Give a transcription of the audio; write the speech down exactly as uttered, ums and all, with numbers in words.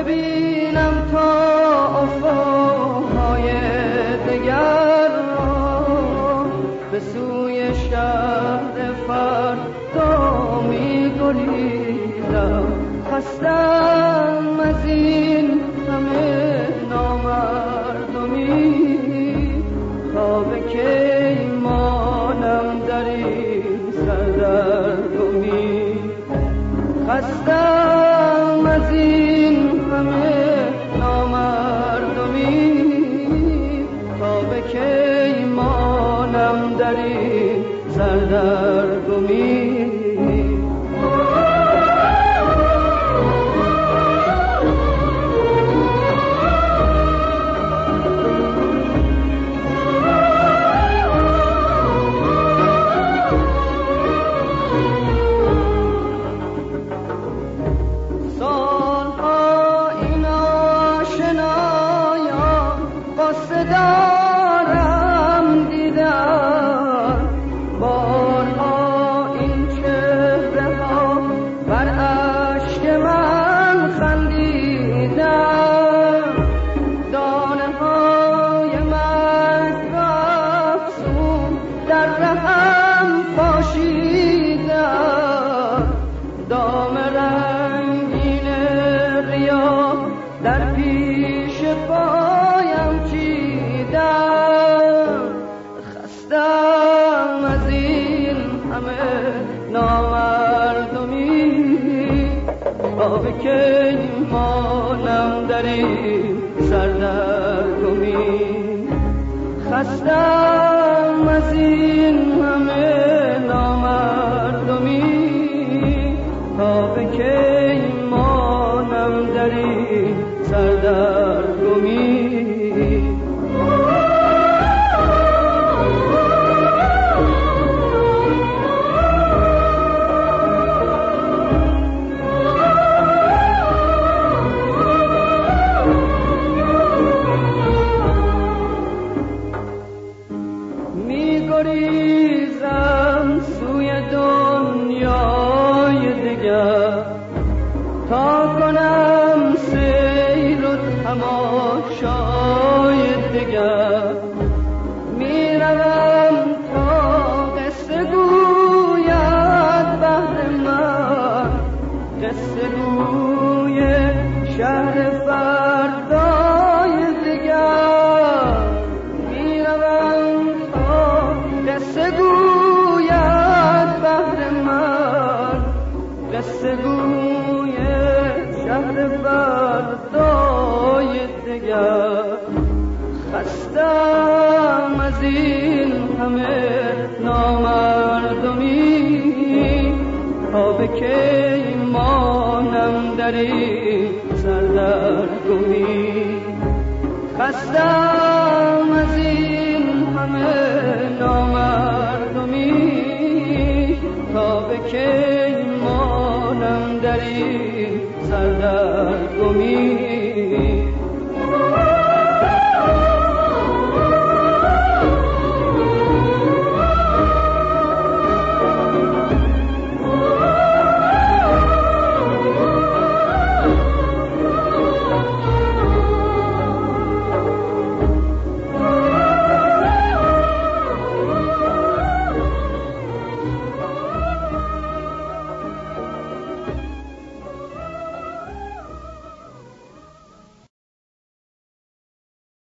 ببینم تا افقهای دگر را، به سوی شهر فردا می گریزم. خستم از این همه نامردمی، تا به کی مانم در این سردرگمی. خستم از این همه نامردمی، تا به کی مانم در این سردرگمی. که مانم در این سردرگمی. خستم از این همه نامردمی، تا به کی مانم در این سردرگمی. گریزم سوی دنیای دیگر، تا کنم سیر و تماشای دیگر. میروم تا قصه گوید بهر من، قصه گوی شهر فردای دیگر. قصه گوید بهر من، قصه گوی شهر فردای دگر. خستم از این همه نامردمی، تا به کی مانم در این سردرگمی. خستم از این همه نامردمی، تا به کی مانم در این سردرگمی.